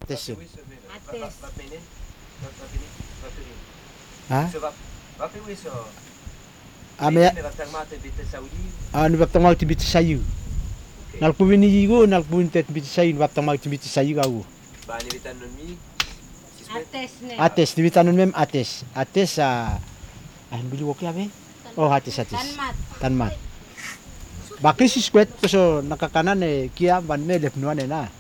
ates yun. Ates. Ha? Ame Ame ni baptang mau tibit sayu. Nalpuin ni jigo nalpuin tet bit sayu baptang mau tibit sayu kau. Ates ne. Ates di bitanun mem ates. Ates bili woki abe. Oh ates. Tanmat. Baki si squat so nakakanan kia ban me lefnuan na.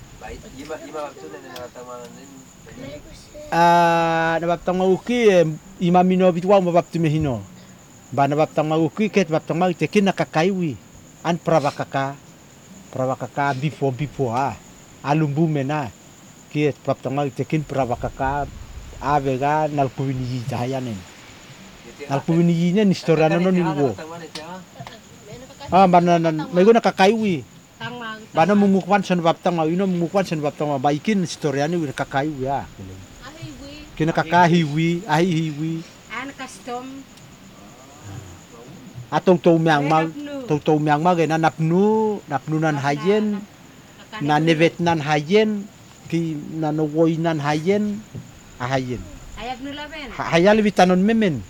Na baptang mau ki imamino bitwa mo baptu mehino. Bana baptang mau ki ket baptang mau tekin nakakaiwi. An prawakaka bifo alumbu mena. Kiet baptang mau tekin prawakaka avega nalpuini jahayanen. Nalpuini nya ni historia no niwo. Bana mego nakakaiwi. Tangmag. Bana mumukwan san baptang mau ino mumukwan san baptang mau baikin historia ni nakakaiwi ya. Kina kakahiwi, ahihiwi. An custom. Atong to Myanmar na napnunan hayen na nevetnan hayen ki nanowoinan hayen ahayen Ayag nula ben. hayal bitanon memen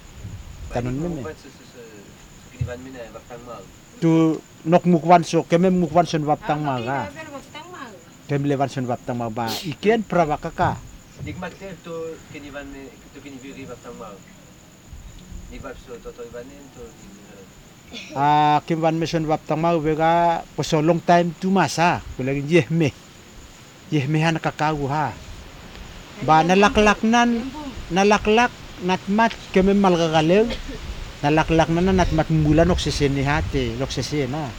tu nok mukwan so kemem mukwan son baptang maga kem levan son baptang ba iken prawakaka Nikmat tu kinivan tu kiniviri baptang mau. Nikmat so toto ibanen tu kimwan meson baptang mau bega so long time tu masa kulagin yehme han kakau ha ba nalaklak natmat kemem malgagalew nalaklak natmat bulan okseseni hate loksesena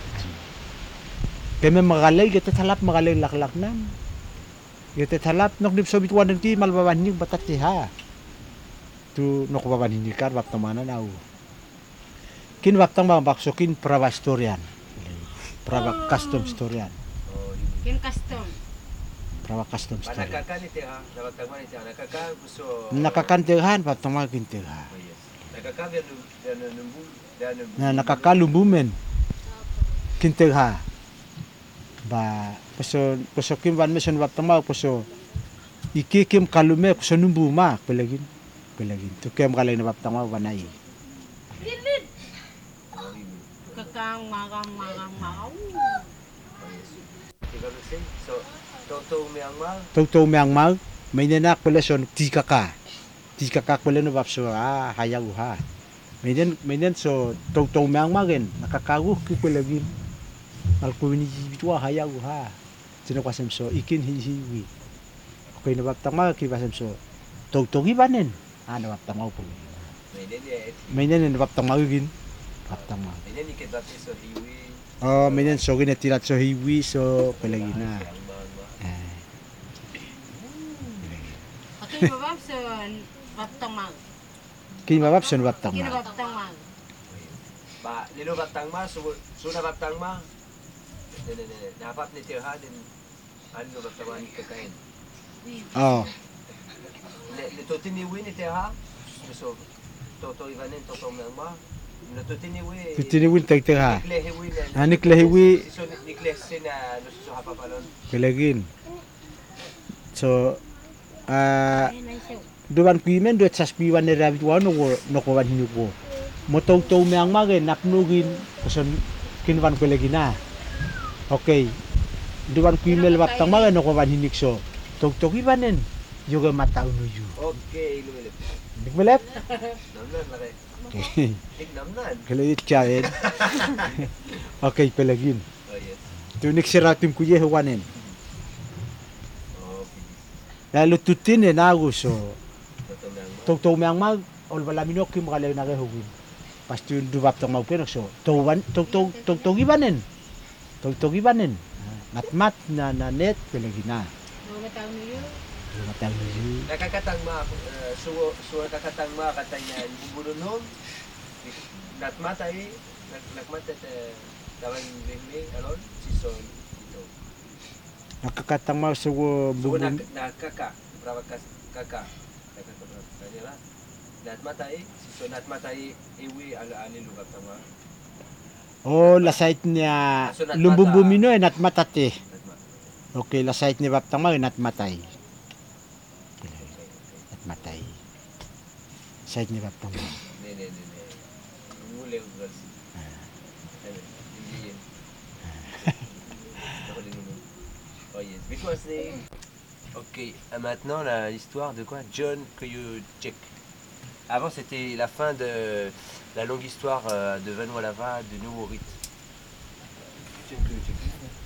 kemem magalay gete talap magalay laklak nan gete talap nok dip sobit wanen ki malbabanin batati ha tu nok babanin kar baptang mana nau kin baptang bang baksokin prawa historian prawa custom historian Kin custom. prawa custom historian Nakaka ni teh, baptang mau ni teh. Nakaka so. nakakantehan baptang bang kinteha Nakaka biar numbu dan na nakakalumbumen kinteha ba poso kim ban meson baptang bang poso iki kim kalume poso numbu ma pelagin tu kem kalay na baptang bang banai Kakang magang. So toto Myanmar may nenak pala son tikaka pala no bapso hayag ha may so toto Myanmar gen nakakagu ki pelagin alkuini bitwa hayag ha sino kasem so ikin hiwi okay na baptang bang ki basem so toto gibanen na baptang bang po may nen baptang bang gin baptang bang ini ni kita so hiwi. may so ginetirat so hiwi so pelagin na Akin babam son baptang mag. kinabab son baptang Kin bang baptang mag. Ba lilo baptang ma suna baptang ma. Dapat ni teh din ano baptang ma ni kakain. oh Le totini wi ni teh so toto ibanen toto ma. Le totini wi. titiniwin tagtagha Niklehi wi niklehi wi. So nikles sina so hapapalon. pelagin so duwan pimen do saspiwan ni rabit wa no wan hinuko motow Myanmar napnugin kason kinwan pelagina okay duwan pimel baptang mga no wan hinikso tog ibanen yoga mata unuyu Okay, lumilip. dikmelep Namnan laki. okay Namnan. kalayit kain okay pelagin Oh yes. tunik siratim kuye huwanen Okay. lalo tutin nagu so Toto Myanmar. Myanmar ol balamino kim kalay na hugin pasti dubap tong mau pero so tog ibanen matmat na net pelagina Matang niyo. matang niyo Nakakatang ma suwa nakakatang ma katanya bubulunong. Nakmatay dawan bingling alon sison ito. nakakatang mau so Suwa bubun nakaka berapa kakak kanila. Nakmatay sison nakmatay iwi ala lugar tama. oh lasait niya lumbubumino nat matate Nakmat. okay lasait ni baptang mau nat matay Side ni Baptang Ma. Nee. Mulai girls. Hindi yan. Oh yes. Because they... Ok, maintenant l'histoire de quoi? John Koyuchek. Avant c'était la fin de la longue histoire de Vanuatu de Nouveau Rite. John Koyuchek.